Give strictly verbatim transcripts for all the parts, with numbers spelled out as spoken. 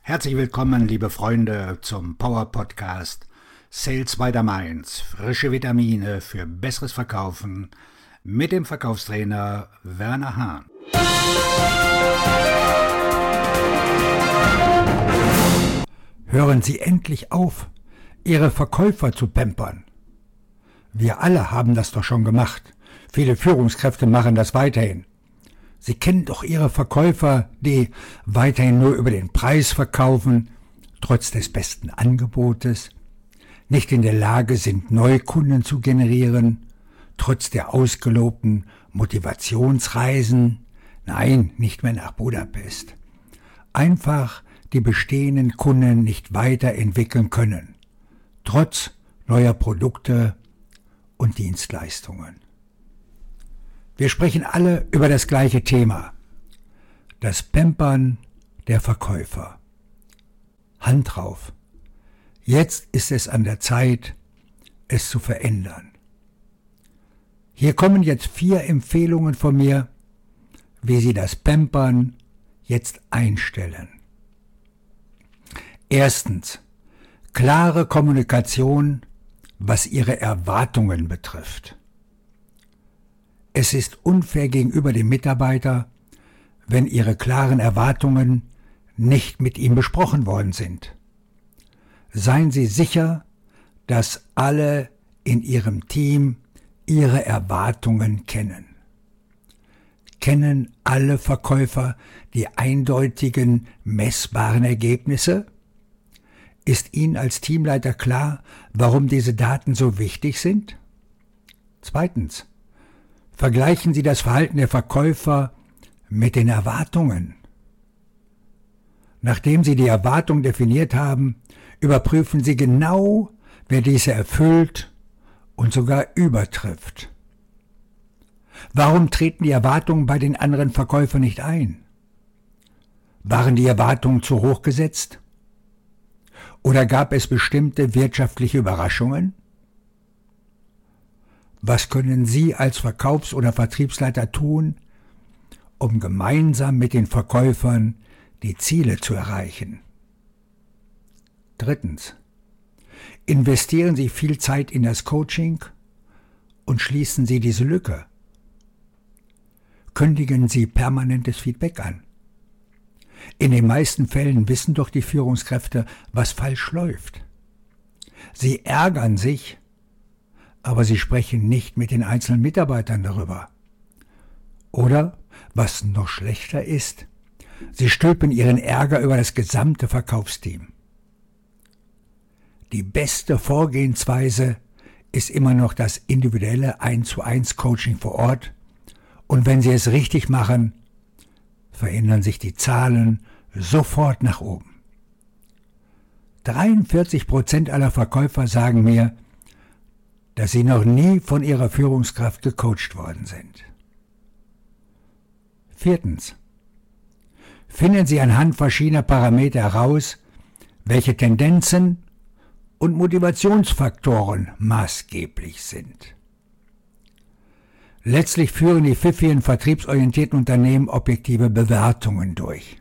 Herzlich willkommen, liebe Freunde, zum Power Podcast Sales by the Mainz. Frische Vitamine für besseres Verkaufen mit dem Verkaufstrainer Werner Hahn. Hören Sie endlich auf, Ihre Verkäufer zu pampern. Wir alle haben das doch schon gemacht. Viele Führungskräfte machen das weiterhin. Sie kennen doch Ihre Verkäufer, die weiterhin nur über den Preis verkaufen, trotz des besten Angebotes, nicht in der Lage sind, Neukunden zu generieren, trotz der ausgelobten Motivationsreisen, nein, nicht mehr nach Budapest, einfach die bestehenden Kunden nicht weiterentwickeln können, trotz neuer Produkte und Dienstleistungen. Wir sprechen alle über das gleiche Thema, das Pampern der Verkäufer. Hand drauf, jetzt ist es an der Zeit, es zu verändern. Hier kommen jetzt vier Empfehlungen von mir, wie Sie das Pampern jetzt einstellen. Erstens, klare Kommunikation, was Ihre Erwartungen betrifft. Es ist unfair gegenüber dem Mitarbeiter, wenn Ihre klaren Erwartungen nicht mit ihm besprochen worden sind. Seien Sie sicher, dass alle in Ihrem Team Ihre Erwartungen kennen. Kennen alle Verkäufer die eindeutigen, messbaren Ergebnisse? Ist Ihnen als Teamleiter klar, warum diese Daten so wichtig sind? Zweitens, vergleichen Sie das Verhalten der Verkäufer mit den Erwartungen. Nachdem Sie die Erwartung definiert haben, überprüfen Sie genau, wer diese erfüllt und sogar übertrifft. Warum treten die Erwartungen bei den anderen Verkäufern nicht ein? Waren die Erwartungen zu hoch gesetzt? Oder gab es bestimmte wirtschaftliche Überraschungen? Was können Sie als Verkaufs- oder Vertriebsleiter tun, um gemeinsam mit den Verkäufern die Ziele zu erreichen? Drittens. Investieren Sie viel Zeit in das Coaching und schließen Sie diese Lücke. Kündigen Sie permanentes Feedback an. In den meisten Fällen wissen doch die Führungskräfte, was falsch läuft. Sie ärgern sich, aber sie sprechen nicht mit den einzelnen Mitarbeitern darüber. Oder, was noch schlechter ist, sie stülpen ihren Ärger über das gesamte Verkaufsteam. Die beste Vorgehensweise ist immer noch das individuelle eins zu eins Coaching vor Ort, und wenn Sie es richtig machen, verändern sich die Zahlen sofort nach oben. dreiundvierzig Prozent aller Verkäufer sagen mir, dass sie noch nie von ihrer Führungskraft gecoacht worden sind. Viertens. Finden Sie anhand verschiedener Parameter heraus, welche Tendenzen und Motivationsfaktoren maßgeblich sind. Letztlich führen die pfiffigen, vertriebsorientierten Unternehmen objektive Bewertungen durch.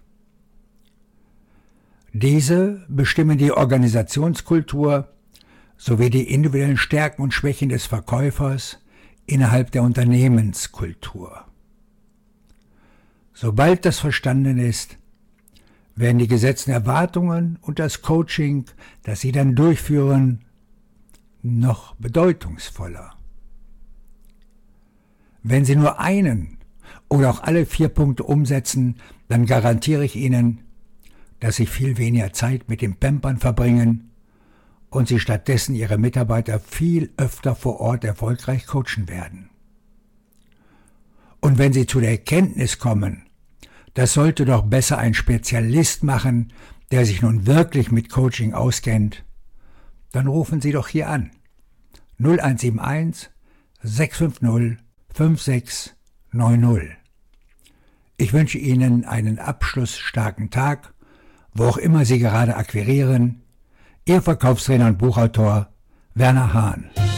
Diese bestimmen die Organisationskultur sowie die individuellen Stärken und Schwächen des Verkäufers innerhalb der Unternehmenskultur. Sobald das verstanden ist, werden die gesetzten Erwartungen und das Coaching, das Sie dann durchführen, noch bedeutungsvoller. Wenn Sie nur einen oder auch alle vier Punkte umsetzen, dann garantiere ich Ihnen, dass Sie viel weniger Zeit mit dem Pampern verbringen und Sie stattdessen Ihre Mitarbeiter viel öfter vor Ort erfolgreich coachen werden. Und wenn Sie zu der Erkenntnis kommen, das sollte doch besser ein Spezialist machen, der sich nun wirklich mit Coaching auskennt, dann rufen Sie doch hier an. null eins sieben eins sechs fünf null fünf sechs neun null. Ich wünsche Ihnen einen abschlussstarken Tag, wo auch immer Sie gerade akquirieren. Ihr Verkaufstrainer und Buchautor Werner Hahn.